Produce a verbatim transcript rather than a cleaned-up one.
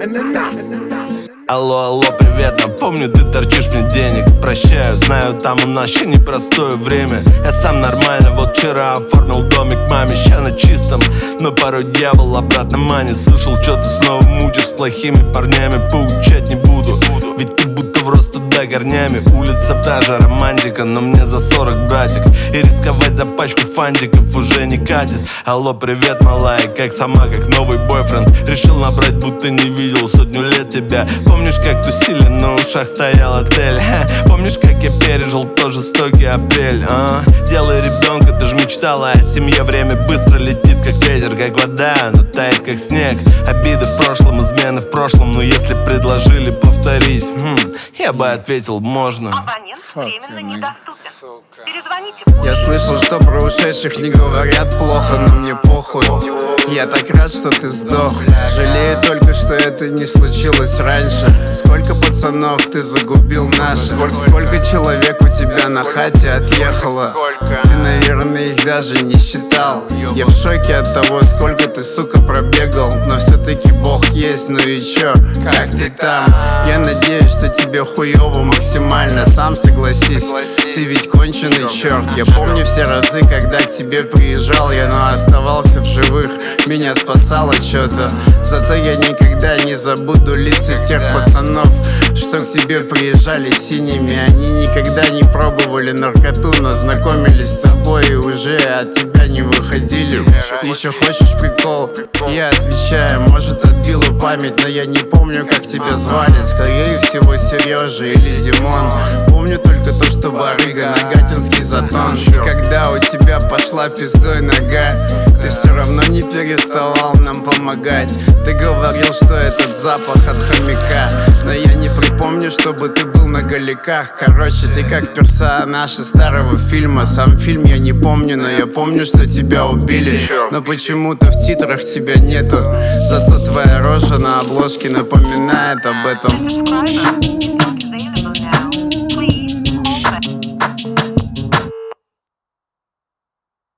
Алло, алло, привет, напомню, ты торчишь мне денег. Прощаю, знаю, там у нас еще непростое время. Я сам нормально, вот вчера оформил домик маме, ща на чистом, но порой дьявол обратно манит. Слышал, что ты снова мучишь с плохими парнями. Поучать не буду, ведь ты будто в рост туда корнями. Улица та же романтика, но мне за сорок, братик, и рисковать за пачку фантиков уже не катит. Алло, привет, малая, как сама, как новый бойфренд. Решил набрать, будто не видел сотню лет тебя. Помнишь, как тусили, на ушах стоял отель? Ха, помнишь, как я пережил тот жестокий апрель? А? Делай ребенка, ты ж мечтала о семье. Время быстро летит, как ветер, как вода, но тает, как снег. Обиды в прошлом, измены в прошлом, но если предложили повторить, хм, я бы ответил, можно. Абонент временно недоступен. Перезвоните. Я слышал, что про ушедших не говорят плохо, но мне похуй. Я так рад, что ты сдох. Жалею только, что это не случилось раньше. Сколько пацанов ты загубил наших. Сколько человек у тебя на хате отъехало. Ты, наверное, их даже не считал. Я в шоке от того, сколько ты, сука, пробегал. Но все-таки Бог есть, ну и чё, как ты там? Я надеюсь, что тебе хуёво максимально. Сам согласись, ты ведь конченый черт. Я помню все разы, когда к тебе приезжал я, но оставался в живых. Меня спасало что-то. Зато я никогда не забуду лица тех пацанов, что к тебе приезжали синими. Они никогда не пробовали наркоту, но знакомились с тобой и уже от тебя не выходили. Еще хочешь прикол? Я отвечаю, может, отбила память, но я не помню, как тебя звали. Скорее всего, Сережа или Димон. Помню только то, что барыга, Нагатинский затон. И когда у тебя пошла пиздой нога, ты все равно не переставал нам помогать. Ты говорил, что этот запах от хомяка, но я не припомню, чтобы ты был на голиках. Короче, ты как персонаж из старого фильма. Сам фильм я не помню, но я помню, что тебя убили. Но почему-то в титрах тебя нету. Зато твоя рожа на обложке напоминает об этом.